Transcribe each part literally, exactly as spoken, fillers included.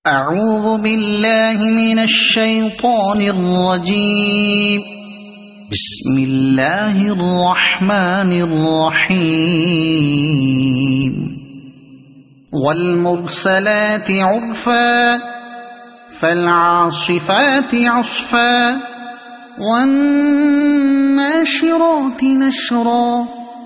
أعوذ بالله من الشيطان الرجيم. بسم الله الرحمن الرحيم. والمرسلات عرفا فالعاصفات عصفا والناشرات نشرا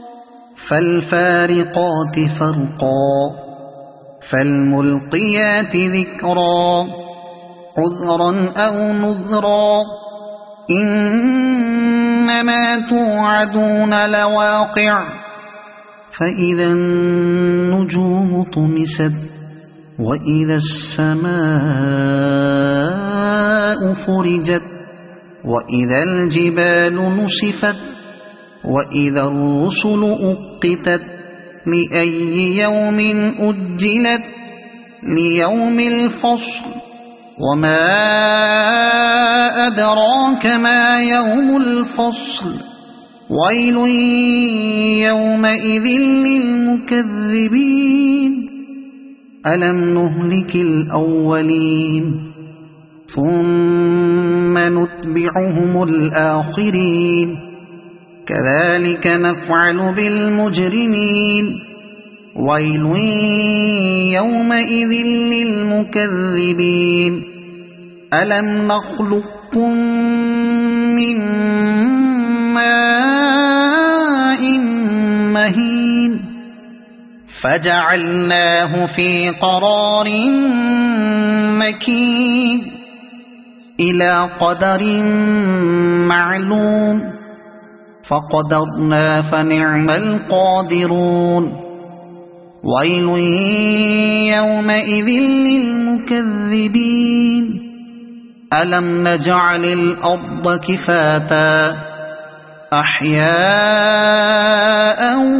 فالفارقات فرقا فالملقيات ذكرا عذرا أو نذرا إنما توعدون لواقع فإذا النجوم طمست وإذا السماء فرجت وإذا الجبال نصفت وإذا الرسل أقتت لأي يوم أجلت ليوم الفصل وما أدراك ما يوم الفصل ويل يومئذ للمكذبين ألم نهلك الأولين ثم نتبعهم الآخرين كذلك نفعل بالمجرمين ويل يومئذ للمكذبين ألم نخلقكم من ماء مهين فجعلناه في قرار مكين إلى قدر معلوم فقدرنا فنعم القادرون ويل يومئذ للمكذبين ألم نجعل الأرض كفاتا أحياء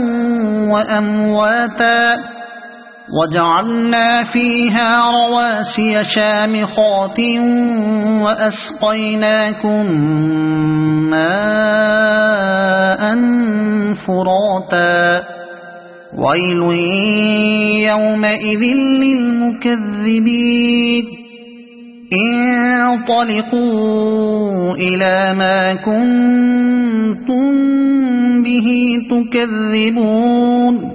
وأمواتا وجعلنا فيها رواسي شامخات وأسقيناكم ماء فراتا ويل يومئذ للمكذبين انطلقوا إلى ما كنتم به تكذبون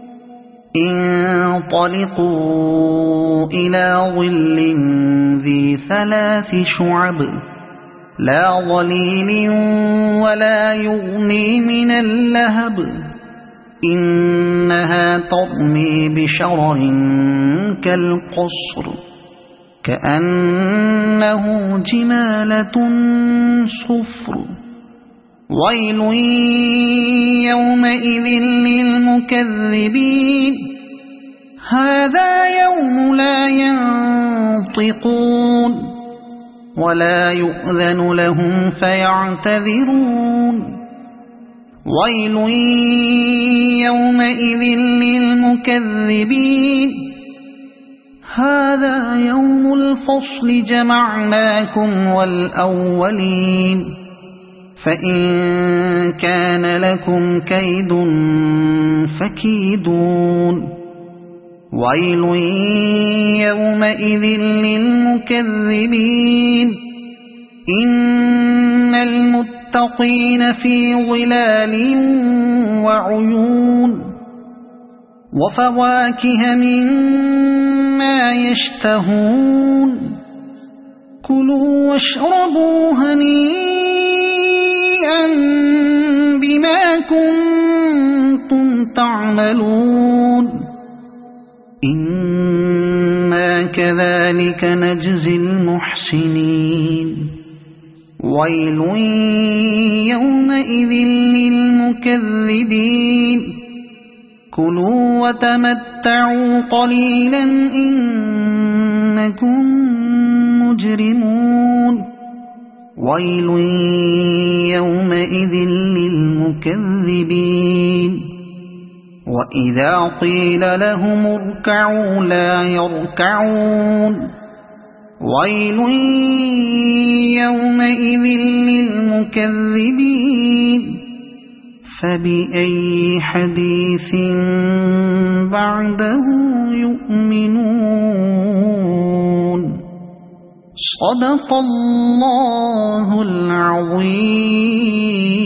انطلقوا إلى ظل ذي ثلاث شعب لا ظليل ولا يغني من اللهب إنها ترمي بشرر كالقصر كأنه جمالة صفر ويل يومئذ للمكذبين هذا يوم لا ينطقون ولا يؤذن لهم فيعتذرون ويل يومئذ للمكذبين هذا يوم الفصل جمعناكم والأولين فإن كان لكم كيد فكيدون ويل يومئذ للمكذبين إن المتقين في ظلال وعيون وفواكه مما يشتهون كلوا واشربوا هنيئا بما كنتم تعملون إنا كذلك نجزي المحسنين ويل يومئذ للمكذبين كلوا وتمتعوا قليلا إنكم مجرمون ويل يومئذ للمكذبين وإذا قيل لهم اركعوا لا يركعون ويل يومئذ للمكذبين فبأي حديث بعده يؤمنون सदक़ल्लाहुल अज़ीम।